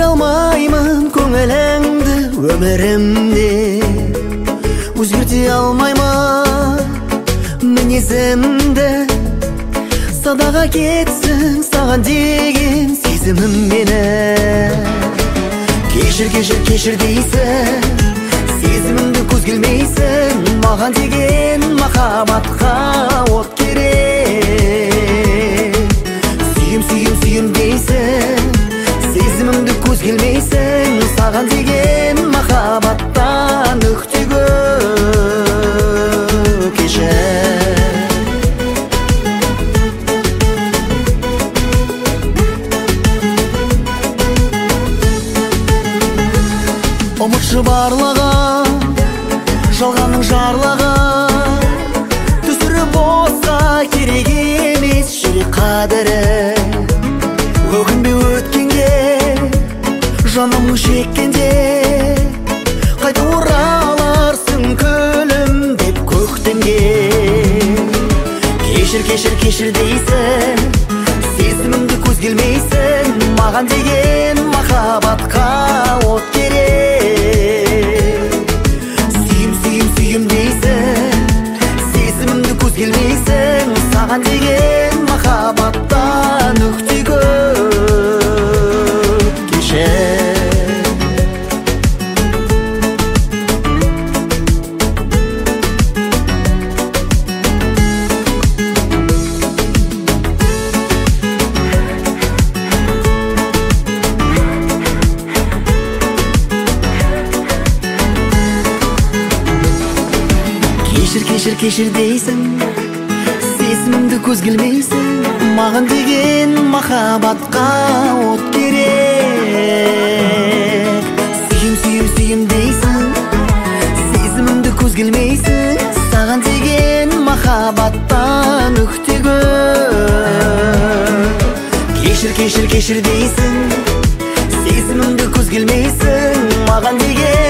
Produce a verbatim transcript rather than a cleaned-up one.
алмаймын көңіліңді өмірімде, өзгерте алмаймын мінезімді. Садаға кетсін саған деген сезімім мені. Кешір, кешір, кешір дейсің, сезімімді көз келмейсің. Маған деген махаббатқа от керек. Сүйім, сүйім, сүйім дейсің, сезімімді көз келмейсің. Саған деген махаббаттан өкте көп. Кешір. Ұмытшы барлығын, жалғанның жарлығын. Түсірі босқа керек емес жүрек қадірі. Өкінбе өткенге, жанымның шеккенде. Қайта ораларсың күлімдеп көктемге. Кешір, кешір, кешір дейсің, сезімімді көз келмейсің. Маған деген махаббатқа от керек. Сүйім, сүйім, сүйім дейсің, сезімімді көз келмейсің. Саған деген махаббаттан өкте көп. Кешір. Кешір, кешір дейсің, сезімімді көз келмейсің. Маған деген махаббатқа от керек. Сүйім, сүйім, сүйім дейсің, сезімімді көз келмейсің. Саған деген махаббаттан өкте көп. Кешір, кешір, кешір дейсің, сезімімді көз келмейсің. Маған деген